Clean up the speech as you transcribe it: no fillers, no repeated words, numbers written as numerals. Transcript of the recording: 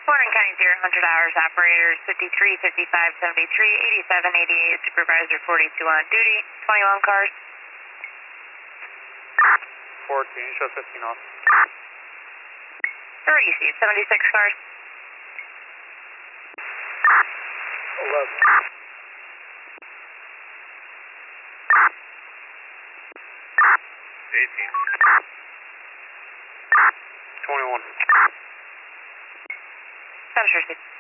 Warren County 0, 100 hours, operators 53, 55, 73, 87, 88, supervisor 42 on duty, 21 cars. 14, show 15 off. Receive 76 cars. 11. 18. 21. Center 6.